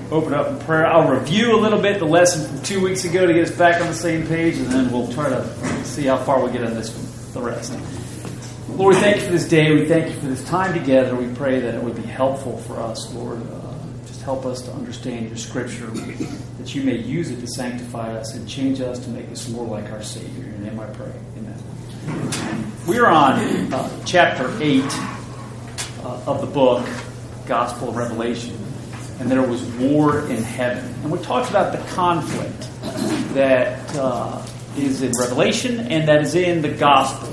open up in prayer. I'll review a little bit the lesson from 2 weeks ago to get us back on the same page, and then we'll try to see how far we get on this one, the rest. Lord, we thank you for this day. We thank you for this time together. We pray that it would be helpful for us, Lord. Just help us to understand your Scripture, that you may use it to sanctify us and change us to make us more like our Savior. In your name I pray. Amen. We are on chapter 8 of the book, Gospel of Revelation. And there was war in heaven. And we talked about the conflict that is in Revelation and that is in the Gospel.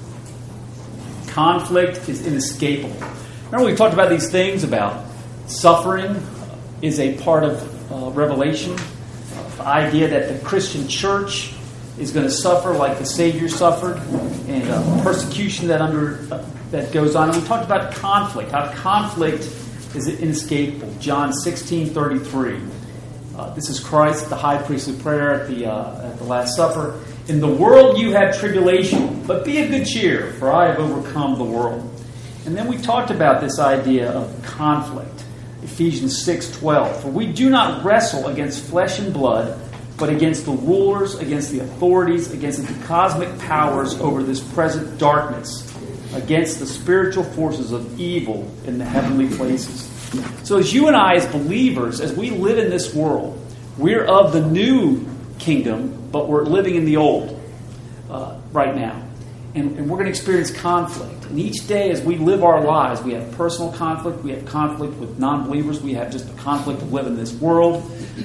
Conflict is inescapable. Remember we talked about these things about suffering is a part of Revelation. The idea that the Christian church is going to suffer like the Savior suffered, and persecution that goes on. And we talked about conflict, how conflict is inescapable. John 16:33. This is Christ at the high priestly prayer at the Last Supper. In the world you have tribulation, but be of good cheer, for I have overcome the world. And then we talked about this idea of conflict. Ephesians 6:12. For we do not wrestle against flesh and blood, but against the rulers, against the authorities, against the cosmic powers over this present darkness, against the spiritual forces of evil in the heavenly places. So as you and I, as believers, as we live in this world, we're of the new kingdom, but we're living in the old right now. And we're going to experience conflict. And each day as we live our lives, we have personal conflict, we have conflict with non-believers, we have just the conflict of living in this world.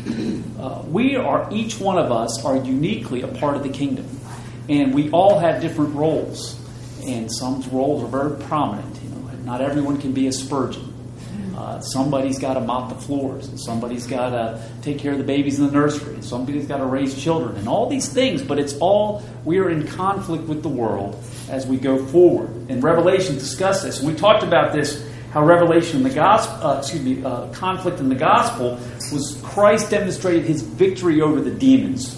Each one of us are uniquely a part of the kingdom. And we all have different roles. And some roles are very prominent. Not everyone can be a Spurgeon. Somebody's got to mop the floors, and somebody's got to take care of the babies in the nursery, and somebody's got to raise children, and all these things. But we are in conflict with the world as we go forward. And Revelation discussed this. We talked about this, how Revelation in the gospel, conflict in the gospel was Christ demonstrated his victory over the demons,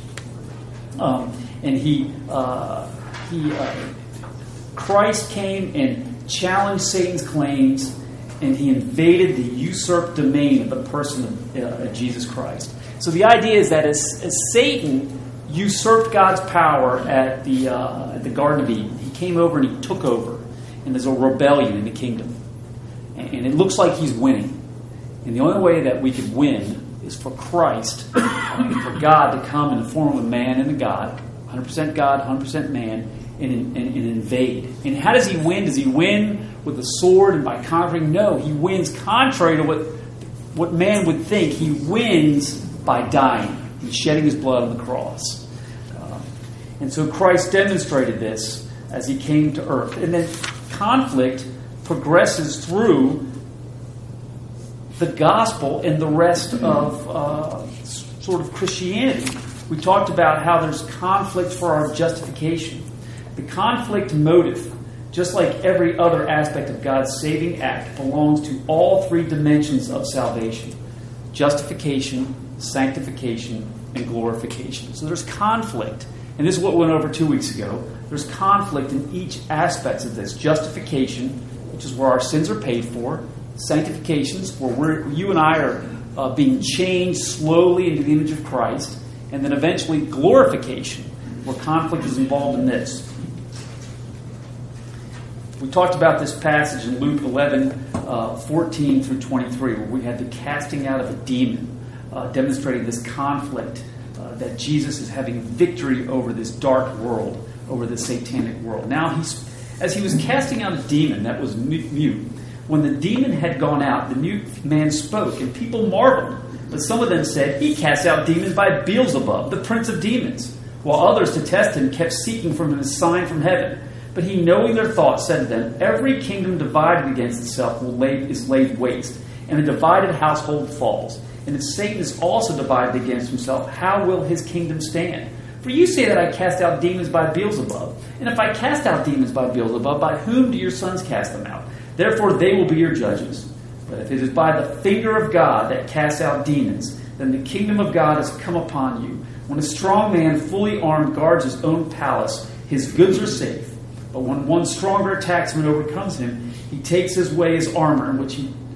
Christ came and challenged Satan's claims, and he invaded the usurped domain of the person of Jesus Christ. So the idea is that as Satan usurped God's power at the Garden of Eden, he came over and he took over, and there's a rebellion in the kingdom. And it looks like he's winning. And the only way that we could win is for Christ, for God to come in the form of a man and a God, 100% God, 100% man, and invade. And how does he win? Does he win with a sword and by conquering? No, he wins contrary to what man would think. He wins by dying and shedding his blood on the cross. And so Christ demonstrated this as he came to earth. And then conflict progresses through the gospel and the rest of sort of Christianity. We talked about how there's conflict for our justification. The conflict motive, just like every other aspect of God's saving act, belongs to all three dimensions of salvation: justification, sanctification, and glorification. So there's conflict. And this is what we went over 2 weeks ago. There's conflict in each aspect of this. Justification, which is where our sins are paid for. Sanctification is where you and I are being changed slowly into the image of Christ. And then eventually glorification, where conflict is involved in this. We talked about this passage in Luke 11, 14 through 23, where we had the casting out of a demon, demonstrating this conflict that Jesus is having victory over this dark world, over this satanic world. Now, as he was casting out a demon that was mute, when the demon had gone out, the mute man spoke, and people marveled. But some of them said, he casts out demons by Beelzebub, the prince of demons, while others, to test him, kept seeking from him a sign from heaven. But he, knowing their thoughts, said to them, every kingdom divided against itself is laid waste, and a divided household falls. And if Satan is also divided against himself, how will his kingdom stand? For you say that I cast out demons by Beelzebub. And if I cast out demons by Beelzebub, by whom do your sons cast them out? Therefore they will be your judges. But if it is by the finger of God that casts out demons, then the kingdom of God has come upon you. When a strong man, fully armed, guards his own palace, his goods are safe. But when one stronger attacks him and overcomes him, he takes away his armor, in which he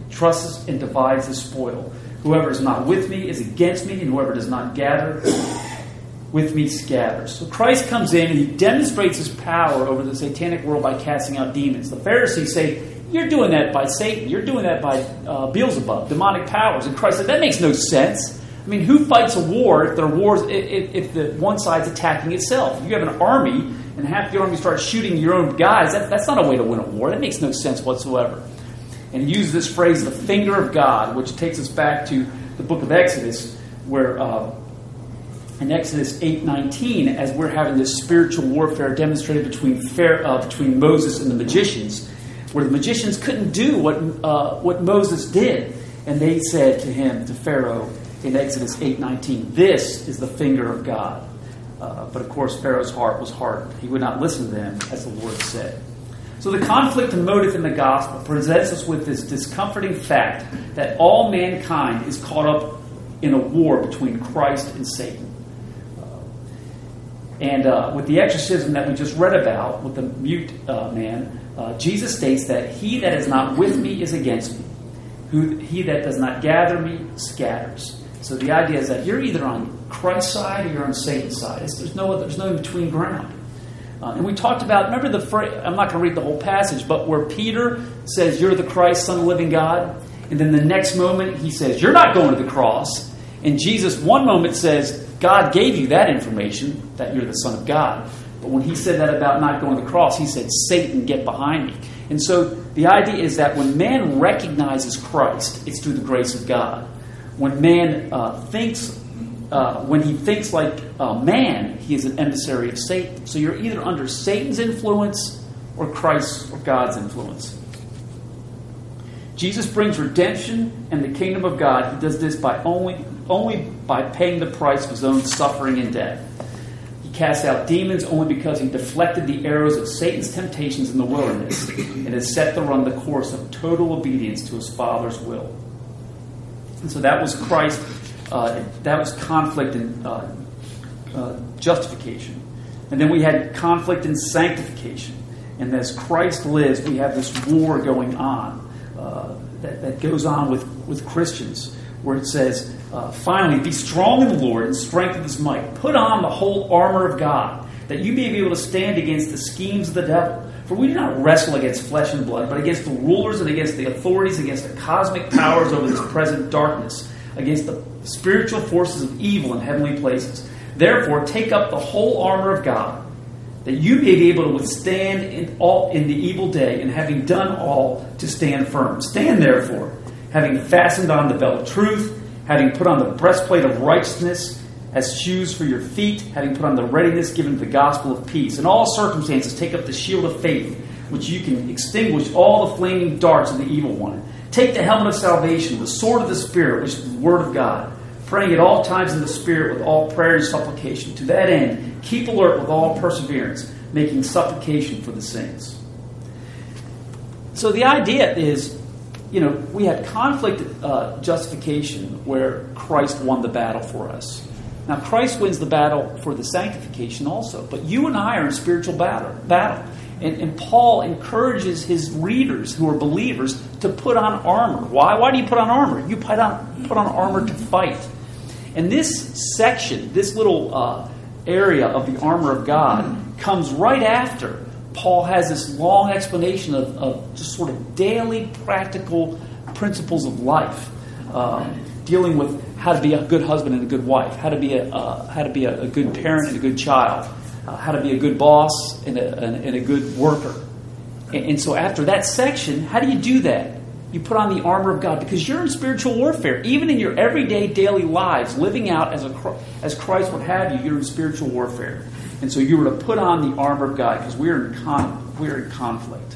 trusts and divides the spoil. Whoever is not with me is against me, and whoever does not gather with me scatters. So Christ comes in and he demonstrates his power over the satanic world by casting out demons. The Pharisees say, you're doing that by Satan. You're doing that by Beelzebub, demonic powers. And Christ said, that makes no sense. I mean, who fights a war if if the one side's attacking itself? If you have an army and half the army starts shooting your own guys, that's not a way to win a war. That makes no sense whatsoever. And he uses this phrase, the finger of God, which takes us back to the book of Exodus, where in Exodus 8:19, as we're having this spiritual warfare demonstrated between Moses and the magicians, where the magicians couldn't do what Moses did. And they said to him, to Pharaoh, in Exodus 8:19, this is the finger of God. But of course, Pharaoh's heart was hardened. He would not listen to them, as the Lord said. So the conflict and motive in the gospel presents us with this discomforting fact that all mankind is caught up in a war between Christ and Satan. And with the exorcism that we just read about, with the mute man, Jesus states that he that is not with me is against me. He that does not gather me scatters. So the idea is that you're either on Christ's side or you're on Satan's side. There's no in-between ground. And we talked about, remember the phrase, I'm not going to read the whole passage, but where Peter says, you're the Christ, Son of the living God. And then the next moment he says, you're not going to the cross. And Jesus one moment says, God gave you that information, that you're the Son of God. But when he said that about not going to the cross, he said, Satan, get behind me. And so the idea is that when man recognizes Christ, it's through the grace of God. When man when he thinks like man, he is an emissary of Satan. So you're either under Satan's influence or Christ's or God's influence. Jesus brings redemption and the kingdom of God. He does this by only by paying the price of his own suffering and death. He cast out demons only because he deflected the arrows of Satan's temptations in the wilderness and is set to run the course of total obedience to his Father's will. And so that was Christ. That was conflict in justification. And then we had conflict in sanctification. And as Christ lives, we have this war going on that goes on with Christians, where it says, finally, be strong in the Lord and strength of his might. Put on the whole armor of God, that you may be able to stand against the schemes of the devil. For we do not wrestle against flesh and blood, but against the rulers and against the authorities, against the cosmic powers over this present darkness, against the spiritual forces of evil in heavenly places. Therefore, take up the whole armor of God, that you may be able to withstand in the evil day, and having done all, to stand firm. Stand therefore, having fastened on the belt of truth, having put on the breastplate of righteousness as shoes for your feet, having put on the readiness given to the gospel of peace. In all circumstances, take up the shield of faith, which you can extinguish all the flaming darts of the evil one. Take the helmet of salvation, the sword of the Spirit, which is the word of God, praying at all times in the Spirit with all prayer and supplication. To that end, keep alert with all perseverance, making supplication for the saints. So the idea is, we had conflict justification where Christ won the battle for us. Now, Christ wins the battle for the sanctification also, but you and I are in spiritual battle. And Paul encourages his readers who are believers to put on armor. Why? Why do you put on armor? You put on armor to fight. And this section, this little area of the armor of God, comes right after Paul has this long explanation of just sort of daily practical principles of life, dealing with how to be a good husband and a good wife, how to be a good parent and a good child, how to be a good boss and a good worker. And so after that section, how do you do that? You put on the armor of God, because you're in spiritual warfare. Even in your everyday daily lives, living out as Christ would have you, you're in spiritual warfare. And so you were to put on the armor of God, because we're in conflict.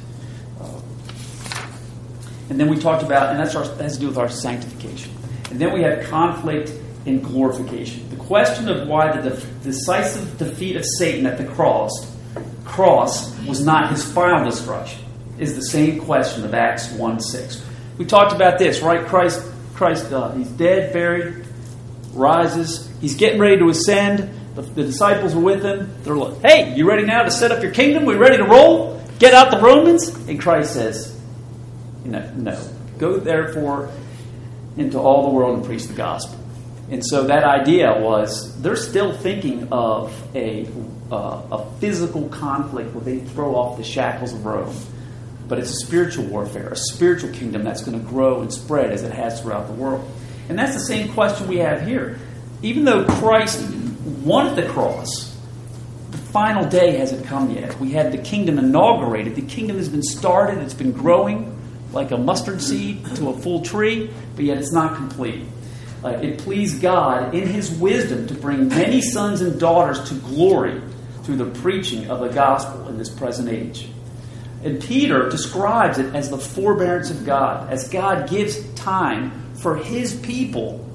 And then we talked about, and that has to do with our sanctification. And then we had conflict in glorification. The question of why the decisive defeat of Satan at the cross was not his final destruction is the same question of Acts 1:6. We talked about this, right? Christ, he's dead, buried, rises. He's getting ready to ascend. The disciples are with him. They're like, hey, you ready now to set up your kingdom? We ready to roll? Get out the Romans? And Christ says, no. Go therefore into all the world and preach the gospel. And so that idea was, they're still thinking of a physical conflict where they throw off the shackles of Rome. But it's a spiritual warfare, a spiritual kingdom that's going to grow and spread as it has throughout the world. And that's the same question we have here. Even though Christ won at the cross, the final day hasn't come yet. We had the kingdom inaugurated. The kingdom has been started. It's been growing like a mustard seed to a full tree, but yet it's not complete. It pleased God in His wisdom to bring many sons and daughters to glory through the preaching of the gospel in this present age. And Peter describes it as the forbearance of God, as God gives time for His people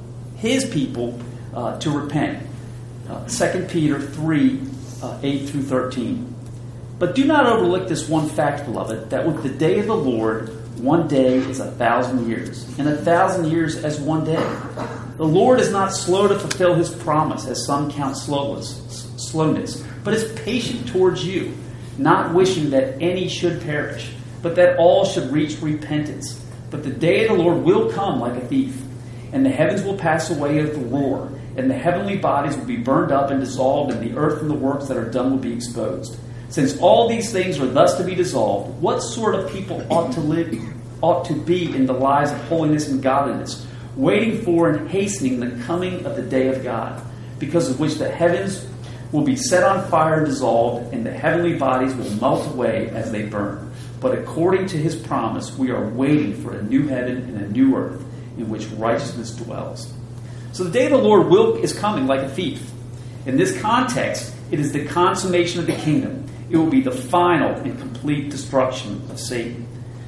to repent. 2 Peter 3, 8 through 13. But do not overlook this one fact, beloved, that with the day of the Lord, one day is 1,000 years, and 1,000 years as one day. The Lord is not slow to fulfill His promise, as some count slowness, but is patient towards you, not wishing that any should perish, but that all should reach repentance. But the day of the Lord will come like a thief, and the heavens will pass away with a roar, and the heavenly bodies will be burned up and dissolved, and the earth and the works that are done will be exposed. Since all these things are thus to be dissolved, what sort of people ought to be in the lives of holiness and godliness, waiting for and hastening the coming of the day of God, because of which the heavens will be set on fire and dissolved, and the heavenly bodies will melt away as they burn. But according to His promise, we are waiting for a new heaven and a new earth in which righteousness dwells. So the day of the Lord is coming like a thief. In this context, it is the consummation of the kingdom. It will be the final and complete destruction of Satan.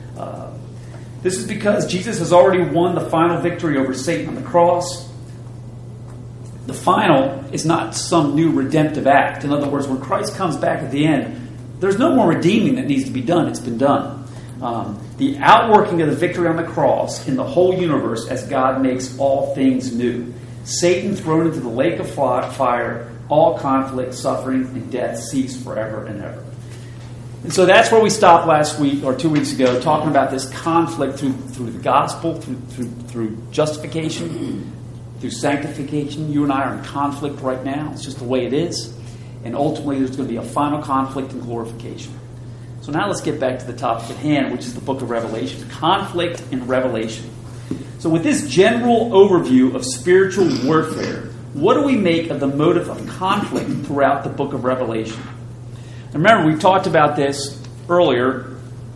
This is because Jesus has already won the final victory over Satan on the cross. The final is not some new redemptive act. In other words, when Christ comes back at the end, there's no more redeeming that needs to be done. It's been done. The outworking of the victory on the cross in the whole universe as God makes all things new. Satan thrown into the lake of fire, all conflict, suffering, and death cease forever and ever. And so that's where we stopped last week or 2 weeks ago, talking about this conflict through the gospel, through justification, through sanctification. You and I are in conflict right now. It's just the way it is. And ultimately there's going to be a final conflict in glorification. So now let's get back to the topic at hand, which is the book of Revelation. Conflict and revelation. So with this general overview of spiritual warfare, what do we make of the motive of conflict throughout the book of Revelation? And remember, we talked about this earlier,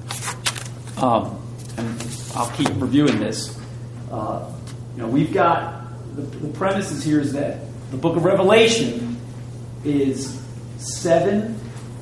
and I'll keep reviewing this. We've got the premises here is that the book of Revelation is 7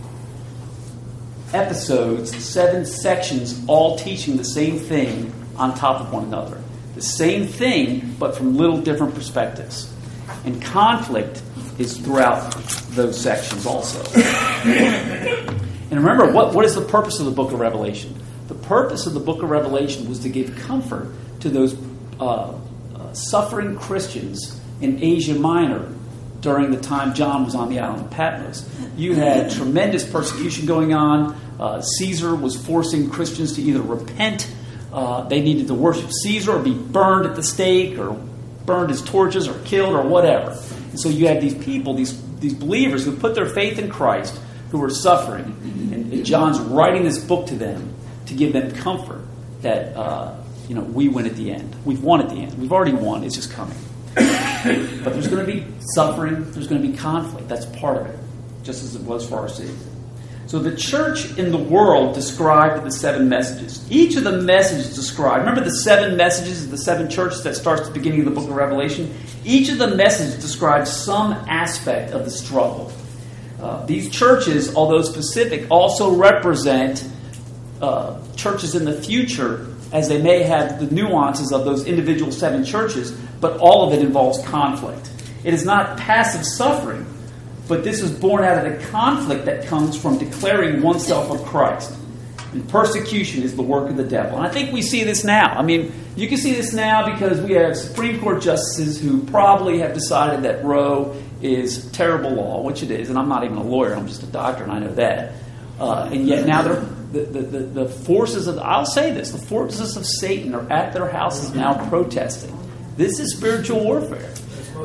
episodes, 7 sections, all teaching the same thing on top of one another. The same thing, but from little different perspectives. And conflict is throughout those sections also. And remember, what is the purpose of the book of Revelation? The purpose of the book of Revelation was to give comfort to those suffering Christians in Asia Minor during the time John was on the island of Patmos. You had tremendous persecution going on. Caesar was forcing Christians to either repent, they needed to worship Caesar, or be burned at the stake, or burned as torches, or killed, or whatever. And so you had these people, these believers who put their faith in Christ, who were suffering. And John's writing this book to them to give them comfort that we win at the end. We've won at the end. We've already won. It's just coming. But there's going to be suffering. There's going to be conflict. That's part of it, just as it was for our Savior. So the church in the world described the 7 messages. Each of the messages described. Remember the 7 messages of the 7 churches that starts at the beginning of the book of Revelation? Each of the messages describes some aspect of the struggle. These churches, although specific, also represent churches in the future, as they may have the nuances of those individual 7 churches, but all of it involves conflict. It is not passive suffering, but this is born out of the conflict that comes from declaring oneself of Christ. And persecution is the work of the devil. And I think we see this now. I mean, you can see this now because we have Supreme Court justices who probably have decided that Roe is terrible law, which it is. And I'm not even a lawyer. I'm just a doctor, and I know that. And yet now the forces of, I'll say this, the forces of Satan are at their houses now protesting. This is spiritual warfare.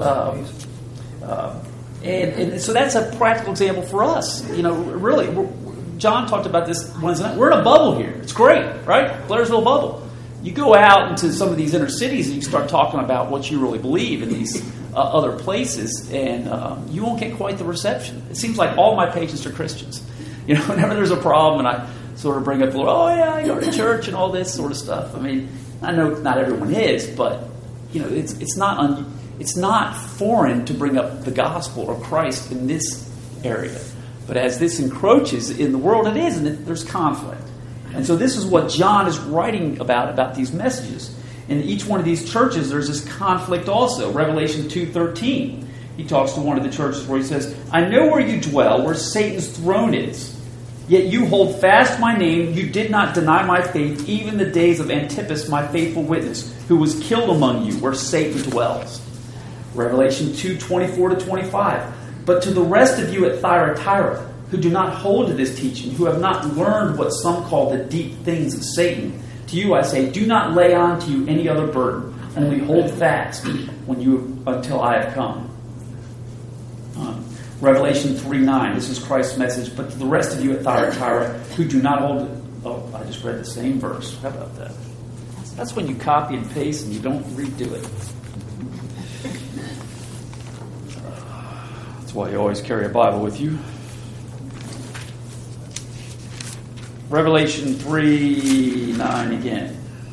And so that's a practical example for us. Really, John talked about this Wednesday night. We're in a bubble here. It's great, right? Blairsville bubble. You go out into some of these inner cities and you start talking about what you really believe in these other places, and you won't get quite the reception. It seems like all my patients are Christians. Whenever there's a problem and I sort of bring up, I go to church and all this sort of stuff. I mean, I know not everyone is, but it's not foreign to bring up the gospel or Christ in this area. But as this encroaches in the world, it is, and there's conflict. And so this is what John is writing about these messages. In each one of these churches, there's this conflict also. Revelation 2:13, he talks to one of the churches where he says, I know where you dwell, where Satan's throne is. Yet you hold fast my name. You did not deny my faith, even the days of Antipas, my faithful witness, who was killed among you, where Satan dwells. Revelation 2:24-25. But to the rest of you at Thyatira, who do not hold to this teaching, who have not learned what some call the deep things of Satan, to you I say, do not lay on to you any other burden, only hold fast until I have come. Revelation 3:9, this is Christ's message, but to the rest of you at Thyatira, who do not hold... I just read the same verse. How about that? That's when you copy and paste and you don't redo it. That's why you always carry a Bible with you. Revelation 3:9 again.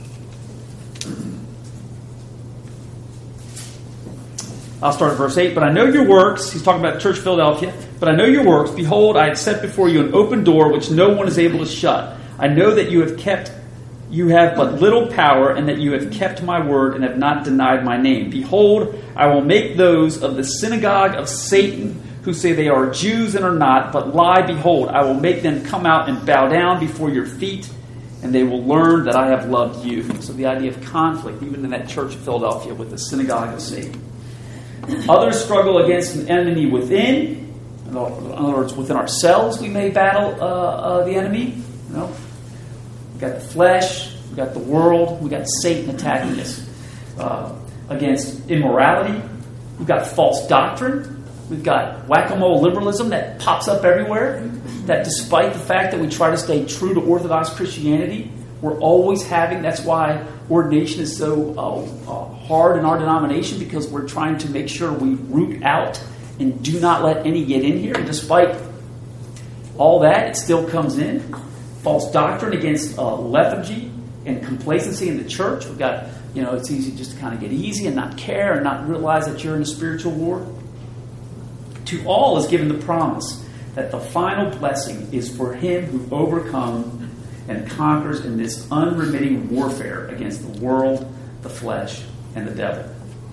I'll start at verse 8. But I know your works. He's talking about Church Philadelphia. But I know your works. Behold, I have set before you an open door which no one is able to shut. I know that you have but little power, and that you have kept my word and have not denied my name. Behold, I will make those of the synagogue of Satan, who say they are Jews and are not, but lie. Behold, I will make them come out and bow down before your feet, and they will learn that I have loved you. So the idea of conflict, even in that church of Philadelphia, with the synagogue of Satan. Others struggle against an enemy within. In other words, within ourselves we may battle the enemy. We've got the flesh, we've got the world, we've got Satan attacking us. Against immorality, we've got false doctrine, we've got whack-a-mole liberalism that pops up everywhere, that despite the fact that we try to stay true to Orthodox Christianity, we're always having, that's why ordination is so hard in our denomination, because we're trying to make sure we root out and do not let any get in here. And despite all that, it still comes in. False doctrine against lethargy and complacency in the church. We've got, it's easy just to kind of get easy and not care and not realize that you're in a spiritual war. To all is given the promise that the final blessing is for him who overcomes and conquers in this unremitting warfare against the world, the flesh, and the devil.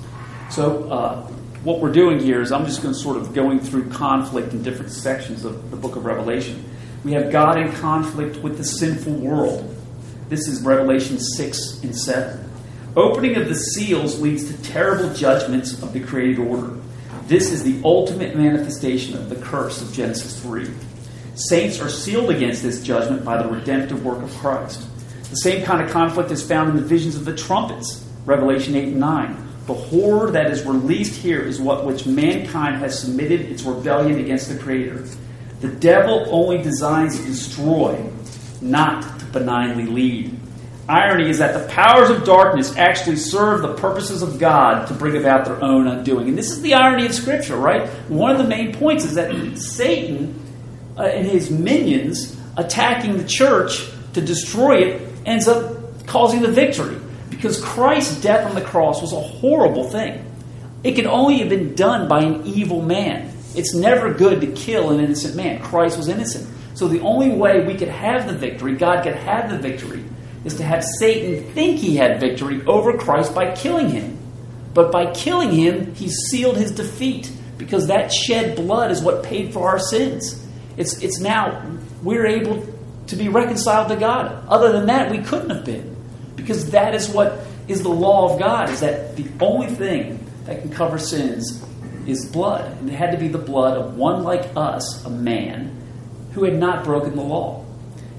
So what we're doing here is I'm just going to sort of going through conflict in different sections of the book of Revelation. We have God in conflict with the sinful world. This is Revelation 6 and 7. Opening of the seals leads to terrible judgments of the created order. This is the ultimate manifestation of the curse of Genesis 3. Saints are sealed against this judgment by the redemptive work of Christ. The same kind of conflict is found in the visions of the trumpets, Revelation 8 and 9. The horror that is released here is which mankind has submitted its rebellion against the Creator. The devil only designs to destroy, not to benignly lead. Irony is that the powers of darkness actually serve the purposes of God to bring about their own undoing. And this is the irony of Scripture, right? One of the main points is that Satan and his minions attacking the church to destroy it ends up causing the victory. Because Christ's death on the cross was a horrible thing. It can only have been done by an evil man. It's never good to kill an innocent man. Christ was innocent. So the only way we could have the victory, God could have the victory, is to have Satan think he had victory over Christ by killing him. But by killing him, he sealed his defeat, because that shed blood is what paid for our sins. It's now we're able to be reconciled to God. Other than that, we couldn't have been. Because that is what is the law of God, is that the only thing that can cover sins is blood. And it had to be the blood of one like us, a man, who had not broken the law.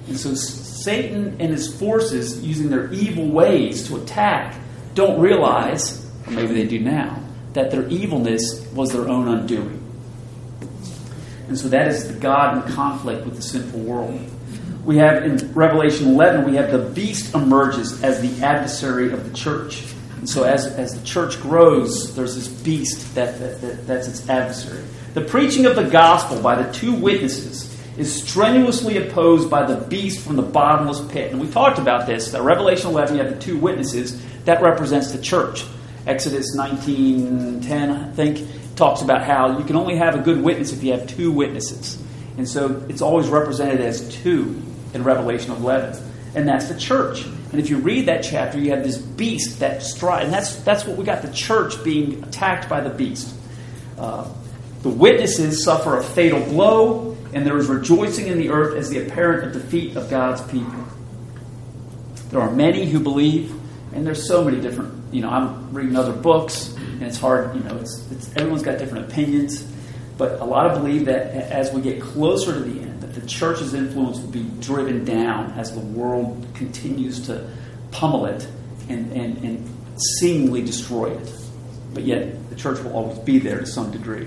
And so Satan and his forces, using their evil ways to attack, don't realize, or maybe they do now, that their evilness was their own undoing. And so that is the God in conflict with the sinful world. We have in Revelation 11, we have the beast emerges as the adversary of the church. And so as the church grows, there's this beast that's its adversary. The preaching of the gospel by the two witnesses is strenuously opposed by the beast from the bottomless pit. And we talked about this. That Revelation 11, you have the two witnesses. That represents the church. Exodus 19:10, I think, talks about how you can only have a good witness if you have two witnesses. And so it's always represented as two in Revelation 11. And that's the church. And if you read that chapter, you have this beast that strides. And that's what we got, the church being attacked by the beast. The witnesses suffer a fatal blow, and there is rejoicing in the earth as the apparent defeat of God's people. There are many who believe, and there's so many different, I'm reading other books, and it's hard, it's everyone's got different opinions, but a lot of believe that as we get closer to the end, that the church's influence will be driven down as the world continues to pummel it and seemingly destroy it. But yet, the church will always be there to some degree.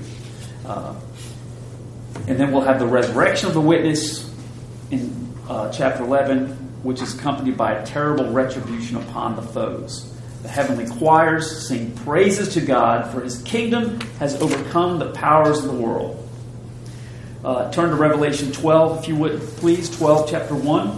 And then we'll have the resurrection of the witness in chapter 11, which is accompanied by a terrible retribution upon the foes. The heavenly choirs sing praises to God, for his kingdom has overcome the powers of the world. Turn to Revelation 12, if you would, please. 12, chapter 1.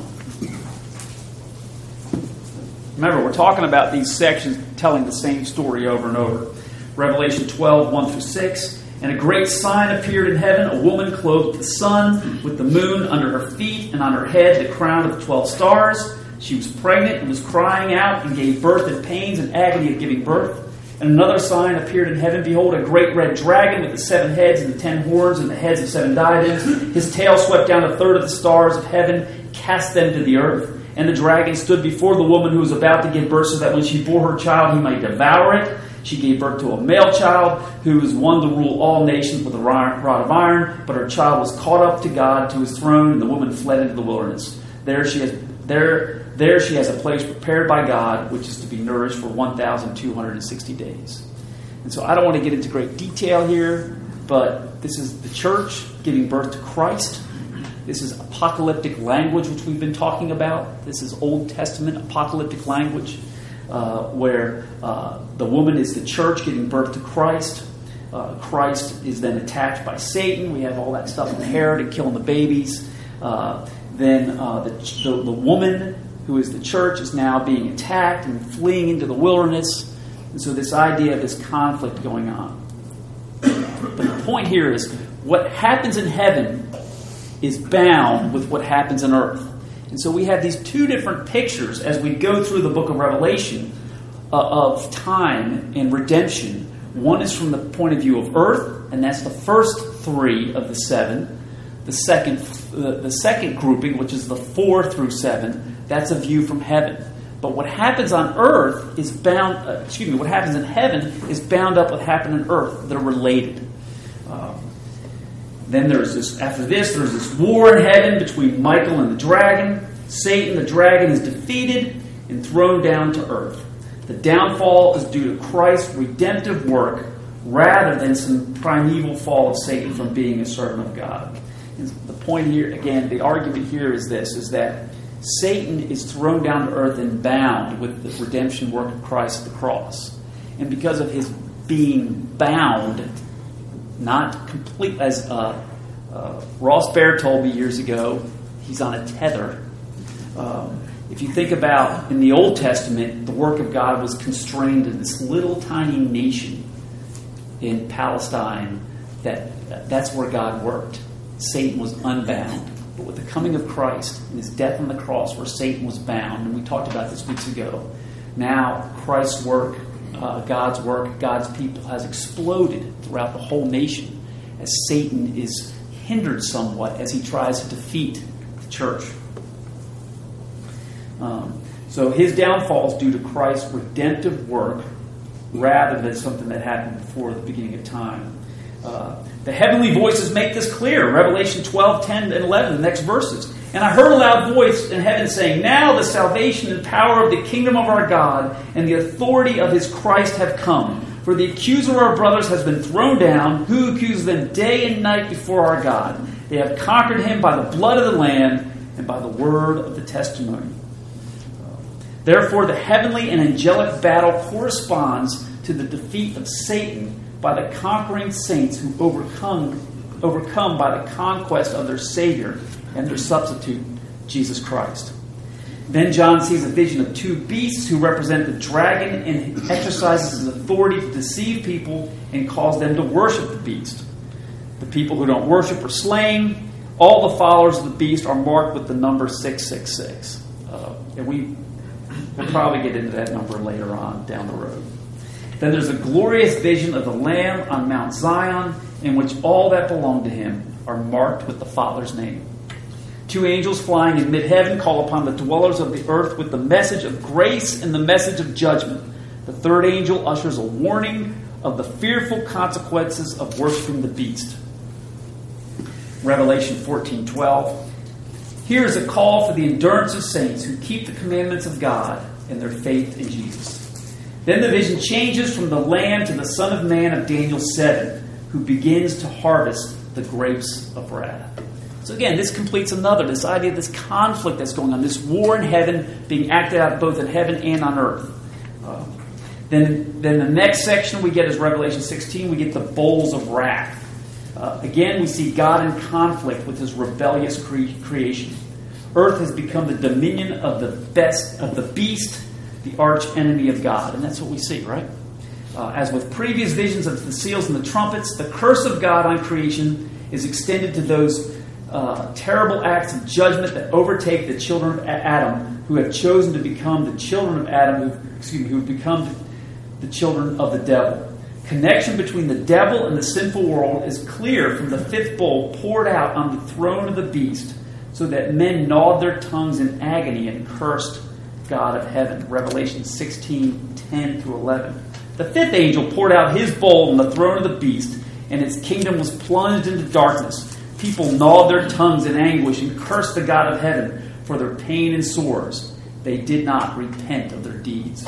Remember, we're talking about these sections telling the same story over and over. Revelation 12, 1 through 6. And a great sign appeared in heaven, a woman clothed with the sun, with the moon under her feet, and on her head the crown of 12 stars. She was pregnant and was crying out and gave birth in pains and agony of giving birth. And another sign appeared in heaven. Behold, a great red dragon with the 7 heads and the 10 horns and the heads of 7 diadems. His tail swept down a third of the stars of heaven, cast them to the earth. And the dragon stood before the woman who was about to give birth, so that when she bore her child, he might devour it. She gave birth to a male child who was one to rule all nations with a rod of iron. But her child was caught up to God, to his throne, and the woman fled into the wilderness. There she has a place prepared by God, which is to be nourished for 1,260 days. And so I don't want to get into great detail here, but this is the church giving birth to Christ. This is apocalyptic language, which we've been talking about. This is Old Testament apocalyptic language, where the woman is the church giving birth to Christ. Christ is then attacked by Satan. We have all that stuff in Herod and killing the babies. Then the woman, who is the church, is now being attacked and fleeing into the wilderness. And so this idea of this conflict going on. But the point here is what happens in heaven is bound with what happens on earth. And so we have these two different pictures as we go through the book of Revelation of time and redemption. One is from the point of view of earth, and that's the first 3 of the 7. The second grouping, which is the 4 through 7, that's a view from heaven. But what happens on earth is what happens in heaven is bound up with what happened on earth. They're related. Then there's this war in heaven between Michael and the dragon. Satan, the dragon, is defeated and thrown down to earth. The downfall is due to Christ's redemptive work rather than some primeval fall of Satan from being a servant of God. And the point here, again, the argument here is this, is that Satan is thrown down to earth and bound with the redemption work of Christ at the cross. And because of his being bound, not complete, as Ross Baer told me years ago, he's on a tether. If you think about in the Old Testament, the work of God was constrained in this little tiny nation in Palestine. That's where God worked. Satan was unbound. But with the coming of Christ and his death on the cross, where Satan was bound, and we talked about this weeks ago, now Christ's work, God's work, God's people has exploded throughout the whole nation as Satan is hindered somewhat as he tries to defeat the church. So his downfall is due to Christ's redemptive work rather than something that happened before the beginning of time. The heavenly voices make this clear. Revelation 12, 10, and 11, the next verses. And I heard a loud voice in heaven saying, "Now the salvation and power of the kingdom of our God and the authority of his Christ have come. For the accuser of our brothers has been thrown down, who accuses them day and night before our God. They have conquered him by the blood of the Lamb and by the word of the testimony." Therefore, the heavenly and angelic battle corresponds to the defeat of Satan by the conquering saints who overcome by the conquest of their Savior and their substitute, Jesus Christ. Then John sees a vision of two beasts who represent the dragon and exercises his authority to deceive people and cause them to worship the beast. The people who don't worship are slain. All the followers of the beast are marked with the number 666. And we'll probably get into that number later on down the road. Then there's a glorious vision of the Lamb on Mount Zion, in which all that belong to him are marked with the Father's name. Two angels flying in mid-heaven call upon the dwellers of the earth with the message of grace and the message of judgment. The third angel ushers a warning of the fearful consequences of worshiping the beast. Revelation 14:12. Here is a call for the endurance of saints who keep the commandments of God and their faith in Jesus. Then the vision changes from the Lamb to the Son of Man of Daniel 7, who begins to harvest the grapes of wrath. So again, this completes this idea of this conflict that's going on, this war in heaven being acted out both in heaven and on earth. Then the next section we get is Revelation 16. We get the bowls of wrath. Again, we see God in conflict with his rebellious creation. Earth has become the dominion of the beast, the arch enemy of God. And that's what we see, right? As with previous visions of the seals and the trumpets, the curse of God on creation is extended to those terrible acts of judgment that overtake the children of Adam, who have chosen to become the children of Adam, who have become the children of the devil. Connection between the devil and the sinful world is clear from the fifth bowl poured out on the throne of the beast, so that men gnawed their tongues in agony and cursed God of heaven. Revelation 16:10-11. The fifth angel poured out his bowl on the throne of the beast, and its kingdom was plunged into darkness. People gnawed their tongues in anguish and cursed the God of heaven for their pain and sores. They did not repent of their deeds.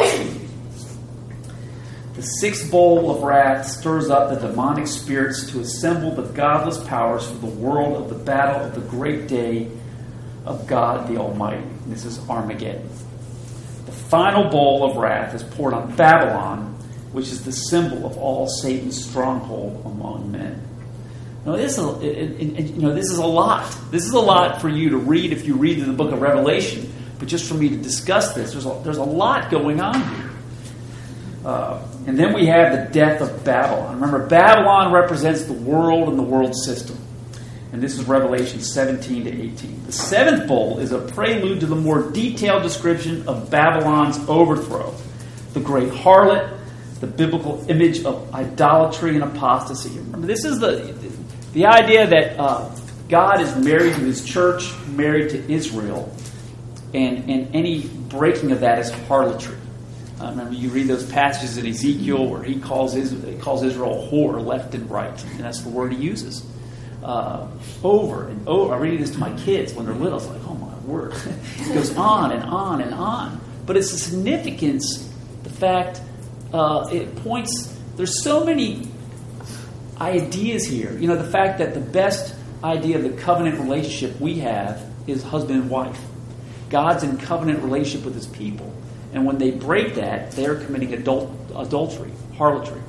The sixth bowl of wrath stirs up the demonic spirits to assemble the godless powers for the world of the battle of the great day of God the Almighty. This is Armageddon. The final bowl of wrath is poured on Babylon, which is the symbol of all Satan's stronghold among men. Now, this is a lot. This is a lot for you to read if you read the book of Revelation. But just for me to discuss this, there's a lot going on here. And then we have the death of Babylon. Remember, Babylon represents the world and the world system. And this is Revelation 17-18. The seventh bowl is a prelude to the more detailed description of Babylon's overthrow. The great harlot, the biblical image of idolatry and apostasy. Remember, this is the idea that God is married to his church, married to Israel, and any breaking of that is harlotry. Remember, you read those passages in Ezekiel where he calls Israel a whore left and right, and that's the word he uses over and over. I'm reading this to my kids when they're little. It's like, oh my word! It goes on and on and on. But it's the significance, the fact it points. There's so many ideas here. You know, the fact that the best idea of the covenant relationship we have is husband and wife. God's in covenant relationship with his people. And when they break that, they're committing adultery, harlotry.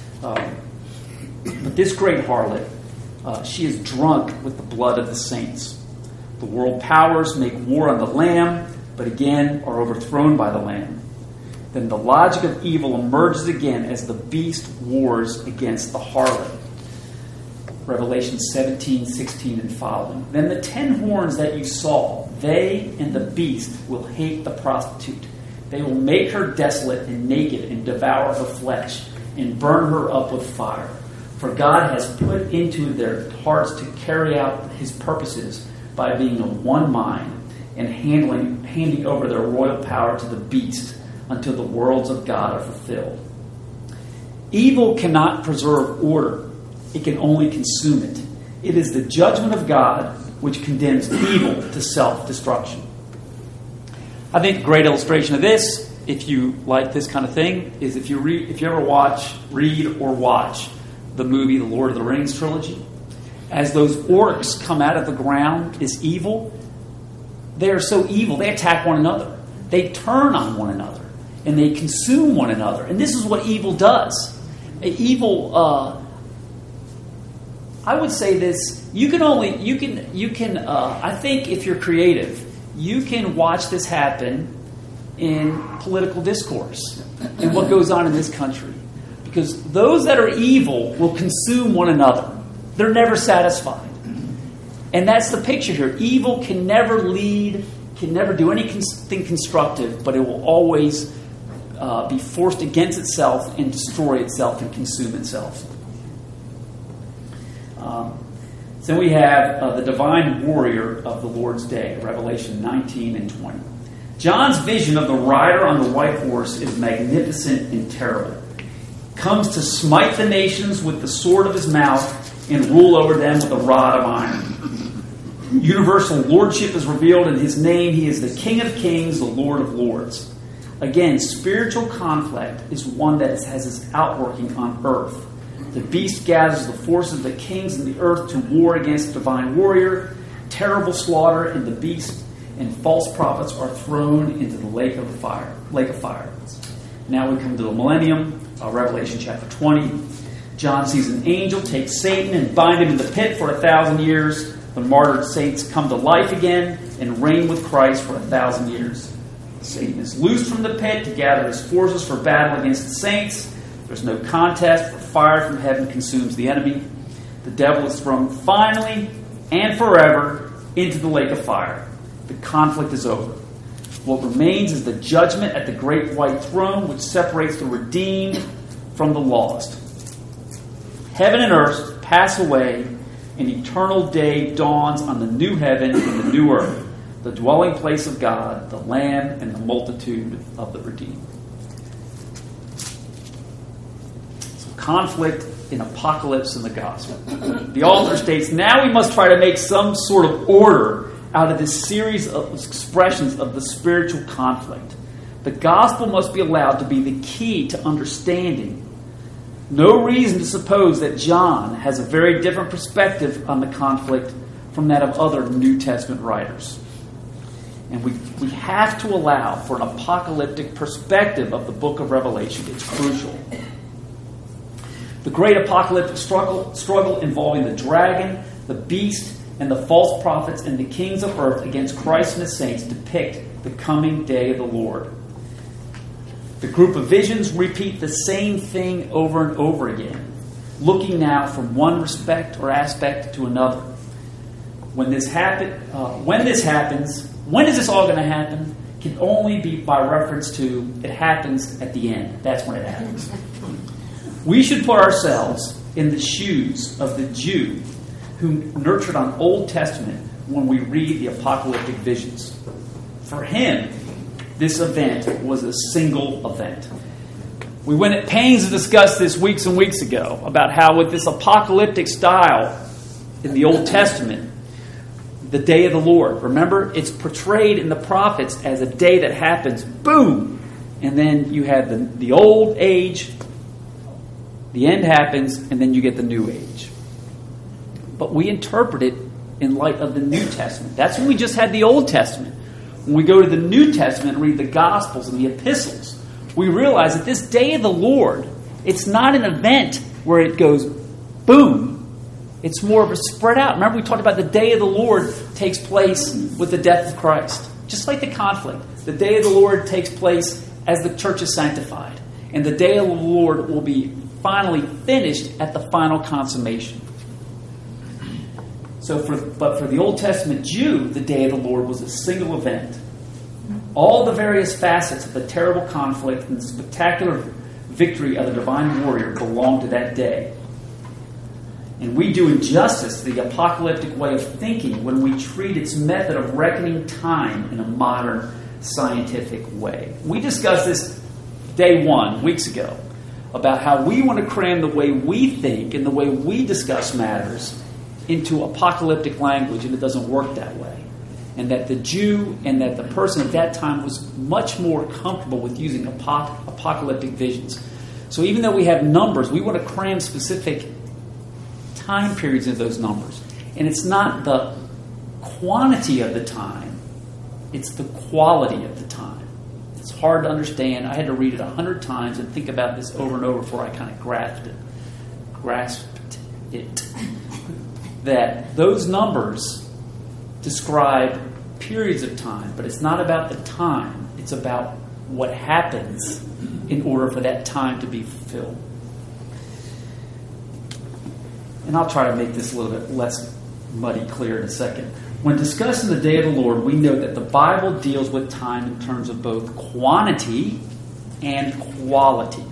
But this great harlot, she is drunk with the blood of the saints. The world powers make war on the Lamb, but again are overthrown by the Lamb. Then the logic of evil emerges again as the beast wars against the harlot. Revelation 17:16 and following. Then the 10 horns that you saw, they and the beast will hate the prostitute. They will make her desolate and naked and devour her flesh and burn her up with fire. For God has put into their hearts to carry out his purposes by being of one mind and handing over their royal power to the beast until the worlds of God are fulfilled. Evil cannot preserve order. It can only consume it. It is the judgment of God which condemns evil to self-destruction. I think a great illustration of this, if you like this kind of thing, is if you ever read or watch the movie The Lord of the Rings trilogy. As those orcs come out of the ground as evil, they are so evil, they attack one another. They turn on one another, and they consume one another. And this is what evil does. Evil, I would say this, I think if you're creative, you can watch this happen in political discourse and what goes on in this country. Because those that are evil will consume one another. They're never satisfied. And that's the picture here. Evil can never lead, can never do anything constructive, but it will always be forced against itself and destroy itself and consume itself. Then we have the divine warrior of the Lord's day, Revelation 19 and 20. John's vision of the rider on the white horse is magnificent and terrible. Comes to smite the nations with the sword of his mouth and rule over them with a rod of iron. Universal lordship is revealed in his name. He is the King of kings, the Lord of lords. Again, spiritual conflict is one that has its outworking on earth. The beast gathers the forces of the kings of the earth to war against the divine warrior. Terrible slaughter, and the beast and false prophets are thrown into the lake of fire. Now we come to the millennium, Revelation chapter 20. John sees an angel take Satan and bind him in the pit for 1,000 years. The martyred saints come to life again and reign with Christ for 1,000 years. Satan is loosed from the pit to gather his forces for battle against the saints. There's no contest, for fire from heaven consumes the enemy. The devil is thrown finally and forever into the lake of fire. The conflict is over. What remains is the judgment at the great white throne, which separates the redeemed from the lost. Heaven and earth pass away. An eternal day dawns on the new heaven and the new earth, the dwelling place of God, the Lamb, and the multitude of the redeemed. Conflict in apocalypse and the gospel. The author states, now we must try to make some sort of order out of this series of expressions of the spiritual conflict. The gospel must be allowed to be the key to understanding. No reason to suppose that John has a very different perspective on the conflict from that of other New Testament writers. And we have to allow for an apocalyptic perspective of the book of Revelation. It's crucial. The great apocalyptic struggle involving the dragon, the beast, and the false prophets and the kings of earth against Christ and his saints depict the coming day of the Lord. The group of visions repeat the same thing over and over again, looking now from one respect or aspect to another. When is this all going to happen? Can only be by reference to it happens at the end. That's when it happens. We should put ourselves in the shoes of the Jew who nurtured on Old Testament when we read the apocalyptic visions. For him, this event was a single event. We went at pains to discuss this weeks and weeks ago about how with this apocalyptic style in the Old Testament, the day of the Lord, remember, it's portrayed in the prophets as a day that happens, boom, and then you have the old age. The end happens, and then you get the new age. But we interpret it in light of the New Testament. That's when we just had the Old Testament. When we go to the New Testament and read the Gospels and the Epistles, we realize that this day of the Lord, it's not an event where it goes boom. It's more of a spread out. Remember, we talked about the day of the Lord takes place with the death of Christ. Just like the conflict. The day of the Lord takes place as the church is sanctified. And the day of the Lord will be finally finished at the final consummation. But for the Old Testament Jew, the day of the Lord was a single event. All the various facets of the terrible conflict and the spectacular victory of the divine warrior belong to that day. And we do injustice to the apocalyptic way of thinking when we treat its method of reckoning time in a modern scientific way. We discussed this day one, weeks ago, about how we want to cram the way we think and the way we discuss matters into apocalyptic language, and it doesn't work that way. And that the Jew and that the person at that time was much more comfortable with using apocalyptic visions. So even though we have numbers, we want to cram specific time periods into those numbers. And it's not the quantity of the time, it's the quality of the time. It's hard to understand. I had to read it 100 times and think about this over and over before I kind of grasped it. That those numbers describe periods of time, but it's not about the time. It's about what happens in order for that time to be fulfilled. And I'll try to make this a little bit less muddy clear in a second. When discussing the day of the Lord, we know that the Bible deals with time in terms of both quantity and quality.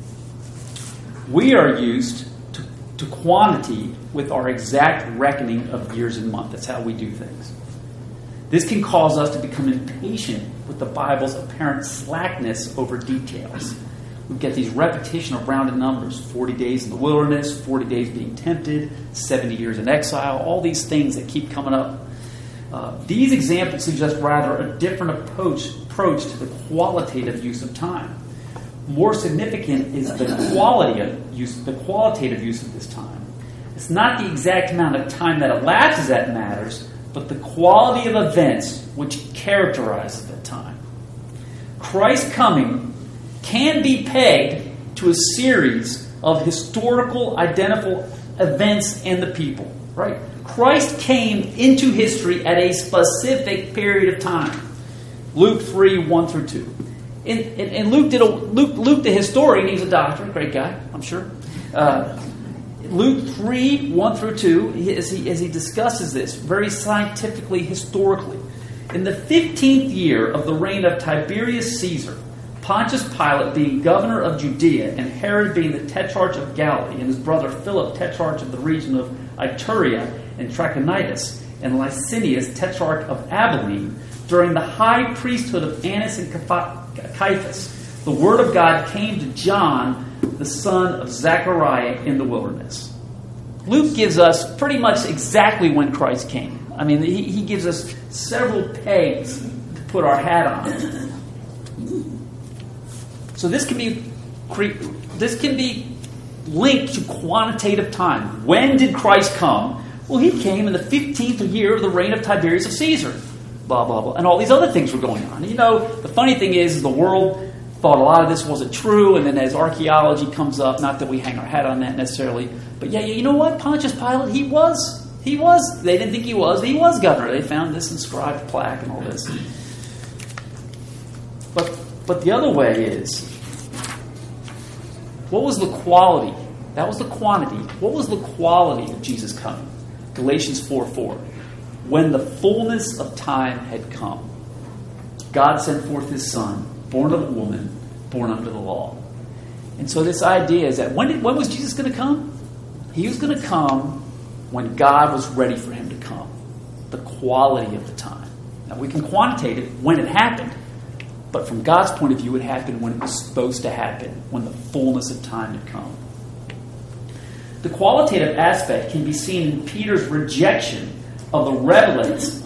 We are used to quantity with our exact reckoning of years and months. That's how we do things. This can cause us to become impatient with the Bible's apparent slackness over details. We get these repetition of rounded numbers, 40 days in the wilderness, 40 days being tempted, 70 years in exile, all these things that keep coming up. These examples suggest rather a different approach to the qualitative use of time. More significant is the qualitative use of this time. It's not the exact amount of time that elapses that matters, but the quality of events which characterizes that time. Christ's coming can be pegged to a series of historical, identifiable events and the people. Right? Christ came into history at a specific period of time. Luke 3, 1 through 2. And Luke, the historian, he's a doctor, great guy, I'm sure. Luke 3, 1 through 2, as he discusses this very scientifically, historically. In the 15th year of the reign of Tiberius Caesar, Pontius Pilate being governor of Judea, and Herod being the tetrarch of Galilee, and his brother Philip tetrarch of the region of Iturea and Trachonitis, and Licinius tetrarch of Abilene, during the high priesthood of Annas and Caiaphas, the word of God came to John, the son of Zechariah, in the wilderness. Luke gives us pretty much exactly when Christ came. I mean, he gives us several pegs to put our hat on. So this can be linked to quantitative time. When did Christ come? Well, he came in the 15th year of the reign of Tiberius of Caesar. Blah, blah, blah. And all these other things were going on. You know, the funny thing is the world thought a lot of this wasn't true, and then as archaeology comes up, not that we hang our hat on that necessarily, but yeah, you know what? Pontius Pilate, he was. They didn't think he was governor. They found this inscribed plaque and all this. But the other way is, what was the quality? That was the quantity. What was the quality of Jesus coming? Galatians 4:4. When the fullness of time had come, God sent forth his Son, born of a woman, born under the law. And so this idea is that when was Jesus going to come? He was going to come when God was ready for him to come. The quality of the time. Now we can quantitate it when it happened, but from God's point of view, it happened when it was supposed to happen, when the fullness of time had come. The qualitative aspect can be seen in Peter's rejection of the relevance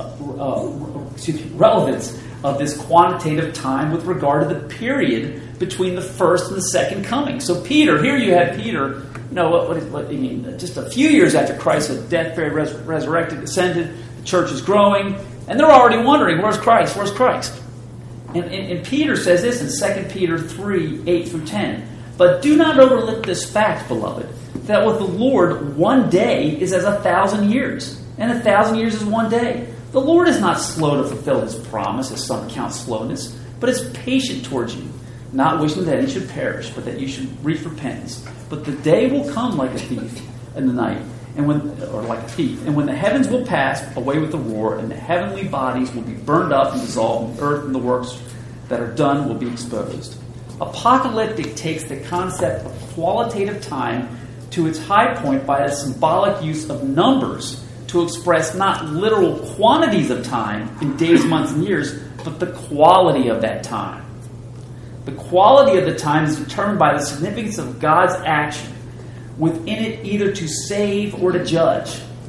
of this quantitative time with regard to the period between the first and the second coming. So Peter, here you have Peter, what do you mean? Just a few years after Christ had death, buried, resurrected, ascended, the church is growing, and they're already wondering, where's Christ? Where's Christ? And Peter says this in 2 Peter 3, 8 through 10. But do not overlook this fact, beloved, that with the Lord 1 day is as 1,000 years, and 1,000 years is 1 day. The Lord is not slow to fulfill his promise, as some count slowness, but is patient towards you, not wishing that any should perish, but that you should reach repentance. But the day will come like a thief in the night, and when the heavens will pass away with a roar, and the heavenly bodies will be burned up and dissolved, and the earth and the works that are done will be exposed. Apocalyptic takes the concept of qualitative time to its high point by a symbolic use of numbers to express not literal quantities of time in days, months, and years, but the quality of that time. The quality of the time is determined by the significance of God's action within it, either to save or to judge.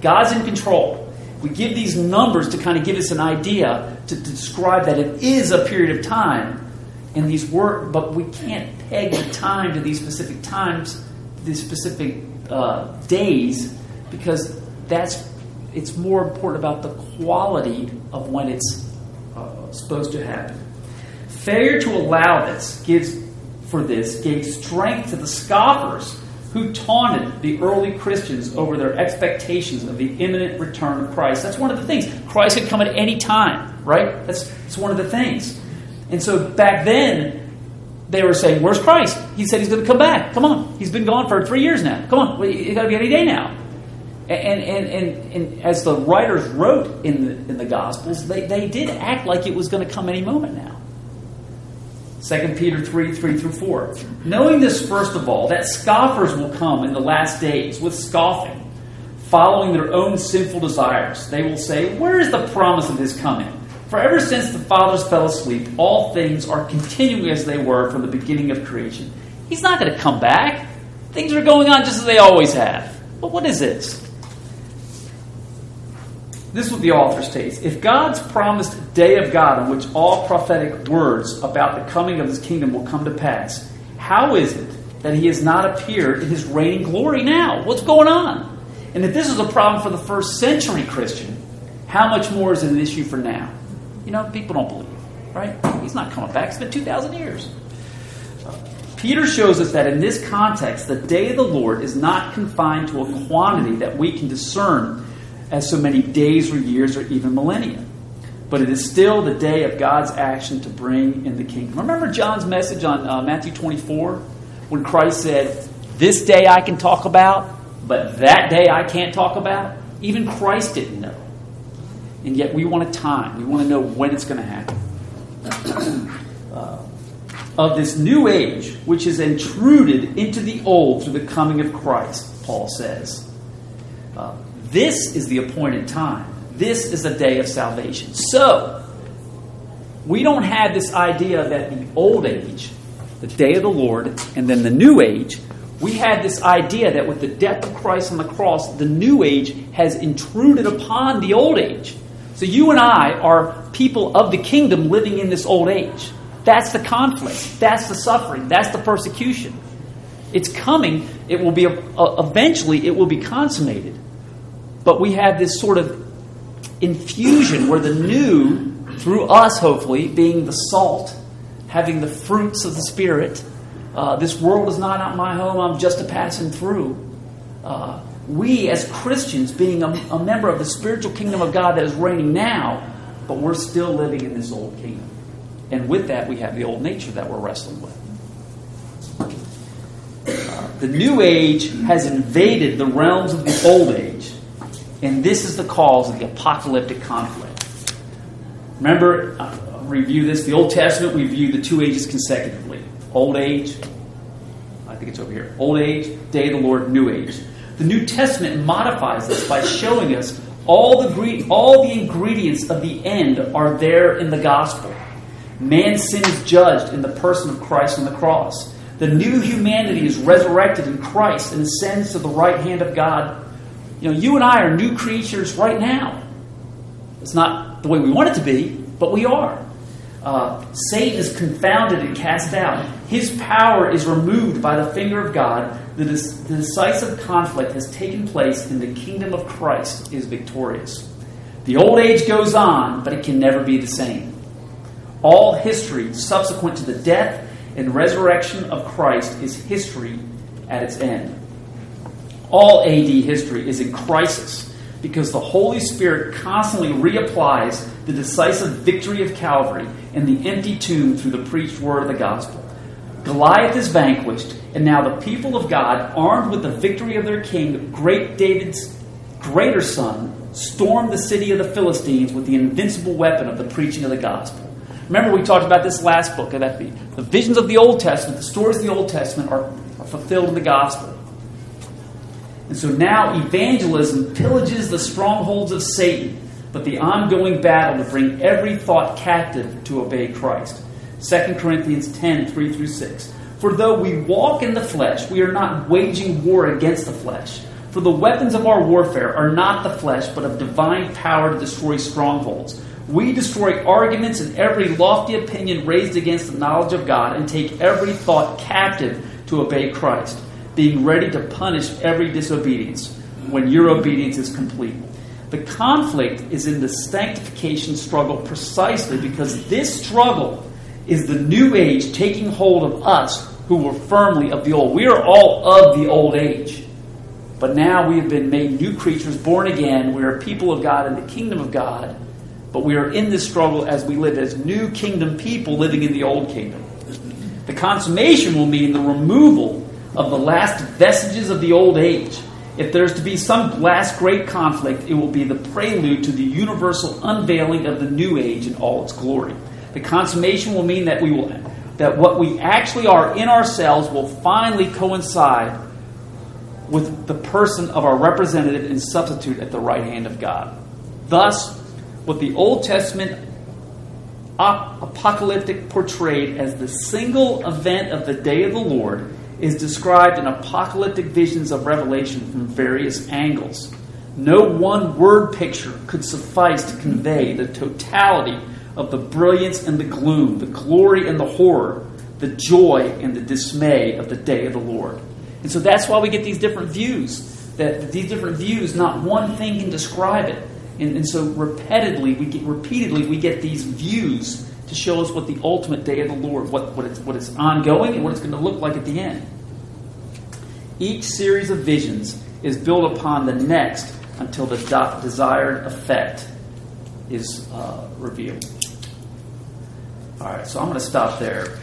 God's in control. We give these numbers to kind of give us an idea to describe that it is a period of time. And these work, but we can't peg the time to these specific times, these specific days, because it's more important about the quality of when it's supposed to happen. Failure to allow this gave strength to the scoffers who taunted the early Christians over their expectations of the imminent return of Christ. That's one of the things. Christ could come at any time, right? That's one of the things. And so back then, they were saying, where's Christ? He said he's going to come back. Come on. He's been gone for 3 years now. Come on. It's got to be any day now. And as the writers wrote in the Gospels, they did act like it was going to come any moment now. 2 Peter 3:3-4. Knowing this, first of all, that scoffers will come in the last days with scoffing, following their own sinful desires. They will say, where is the promise of his coming? For ever since the fathers fell asleep, all things are continuing as they were from the beginning of creation. He's not going to come back. Things are going on just as they always have. But what is this? This is what the author states. If God's promised day of God on which all prophetic words about the coming of his kingdom will come to pass, how is it that he has not appeared in his reigning glory now? What's going on? And if this is a problem for the first century Christian, how much more is it an issue for now? You know, people don't believe it, right? He's not coming back. It's been 2,000 years. Peter shows us that in this context, the day of the Lord is not confined to a quantity that we can discern as so many days or years or even millennia. But it is still the day of God's action to bring in the kingdom. Remember John's message on Matthew 24? When Christ said, this day I can talk about, but that day I can't talk about? Even Christ didn't know. And yet we want a time. We want to know when it's going to happen. Of this new age, which is intruded into the old through the coming of Christ, Paul says. This is the appointed time. This is the day of salvation. So, we don't have this idea that the old age, the day of the Lord, and then the new age, we have this idea that with the death of Christ on the cross, the new age has intruded upon the old age. So you and I are people of the kingdom living in this old age. That's the conflict. That's the suffering. That's the persecution. It's coming. It will be eventually it will be consummated. But we have this sort of infusion where the new, through us hopefully, being the salt, having the fruits of the Spirit. This world is not my home. I'm just a passing through. We as Christians, being a member of the spiritual kingdom of God that is reigning now, but we're still living in this old kingdom. And with that, we have the old nature that we're wrestling with. The new age has invaded the realms of the old age. And this is the cause of the apocalyptic conflict. Remember, review this. The Old Testament, we view the two ages consecutively. Old age, I think it's over here. Old age, day of the Lord, new age. The New Testament modifies this by showing us all the ingredients of the end are there in the gospel. Man's sin is judged in the person of Christ on the cross. The new humanity is resurrected in Christ and ascends to the right hand of God. You know, you and I are new creatures right now. It's not the way we want it to be, but we are. Satan is confounded and cast out. His power is removed by the finger of God. The decisive conflict has taken place, and the kingdom of Christ is victorious. The old age goes on, but it can never be the same. All history subsequent to the death and resurrection of Christ is history at its end. All AD history is in crisis because the Holy Spirit constantly reapplies the decisive victory of Calvary and the empty tomb through the preached word of the gospel. Goliath is vanquished, and now the people of God, armed with the victory of their king, great David's greater son, stormed the city of the Philistines with the invincible weapon of the preaching of the gospel. Remember, we talked about this last book, that the visions of the Old Testament, the stories of the Old Testament are fulfilled in the gospel. And so now evangelism pillages the strongholds of Satan, but the ongoing battle to bring every thought captive to obey Christ. 2 Corinthians 10, 3-6. For though we walk in the flesh, we are not waging war against the flesh. For the weapons of our warfare are not the flesh, but of divine power to destroy strongholds. We destroy arguments and every lofty opinion raised against the knowledge of God, and take every thought captive to obey Christ, being ready to punish every disobedience when your obedience is complete. The conflict is in the sanctification struggle precisely because this struggle is the new age taking hold of us who were firmly of the old. We are all of the old age. But now we have been made new creatures, born again. We are people of God in the kingdom of God. But we are in this struggle as we live as new kingdom people living in the old kingdom. The consummation will mean the removal of the last vestiges of the old age. If there's to be some last great conflict, it will be the prelude to the universal unveiling of the new age in all its glory. The consummation will mean that what we actually are in ourselves will finally coincide with the person of our representative and substitute at the right hand of God. Thus, what the Old Testament apocalyptic portrayed as the single event of the day of the Lord is described in apocalyptic visions of Revelation from various angles. No one word picture could suffice to convey the totality of the brilliance and the gloom, the glory and the horror, the joy and the dismay of the day of the Lord. And so that's why we get these different views. That these different views, not one thing can describe it. And so repeatedly we get these views to show us what the ultimate day of the Lord, what it's ongoing and what it's going to look like at the end. Each series of visions is built upon the next until the desired effect is revealed. All right, so I'm going to stop there.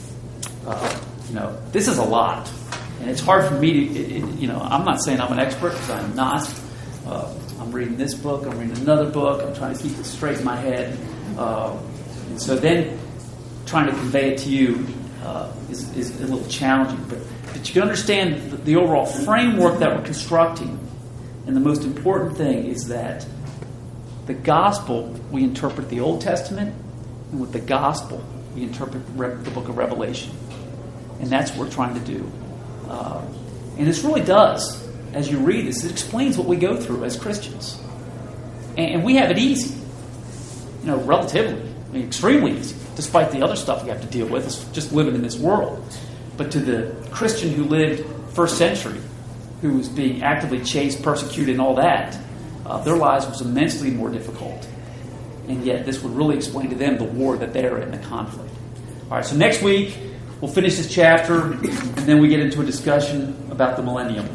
This is a lot, and it's hard for me to. I'm not saying I'm an expert because I'm not. I'm reading this book. I'm reading another book. I'm trying to keep it straight in my head, and so then trying to convey it to you is a little challenging. But you can understand the overall framework that we're constructing, and the most important thing is that the gospel, we interpret the Old Testament, and with the gospel, we interpret the book of Revelation. And that's what we're trying to do. And this really does, as you read this, it explains what we go through as Christians. And we have it easy. Relatively. Extremely easy, despite the other stuff we have to deal with. It's just living in this world. But to the Christian who lived first century, who was being actively chased, persecuted, and all that, their lives was immensely more difficult. And yet this would really explain to them the war that they're in, the conflict. All right, so next week we'll finish this chapter, and then we get into a discussion about the millennium.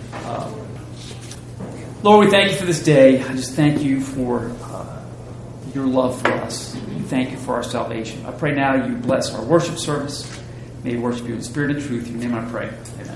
Lord, we thank you for this day. I just thank you for your love for us. We thank you for our salvation. I pray now you bless our worship service. May we worship you in spirit and truth. In your name I pray. Amen.